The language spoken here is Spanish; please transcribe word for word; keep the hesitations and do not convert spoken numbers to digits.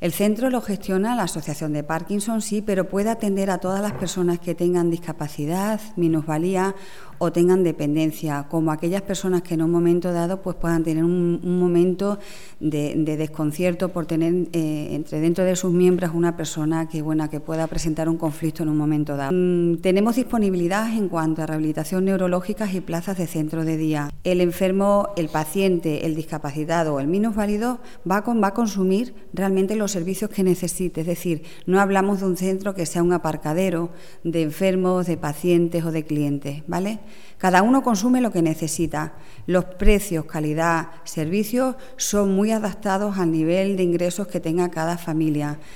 El centro lo gestiona la Asociación de Parkinson, sí, pero puede atender a todas las personas que tengan discapacidad, minusvalía o tengan dependencia, como aquellas personas que en un momento dado pues puedan tener un, un momento de, de desconcierto por tener eh, entre dentro de sus miembros una persona que, bueno, que pueda presentar un conflicto en un momento dado. Mm, tenemos disponibilidad en cuanto a rehabilitación neurológica y plazas de centro de día. El enfermo, el paciente, el discapacitado o el minusválido va, con, va a consumir realmente los servicios que necesite, es decir, no hablamos de un centro que sea un aparcadero de enfermos, de pacientes o de clientes, ¿vale? Cada uno consume lo que necesita. Los precios, calidad, servicios son muy adaptados al nivel de ingresos que tenga cada familia.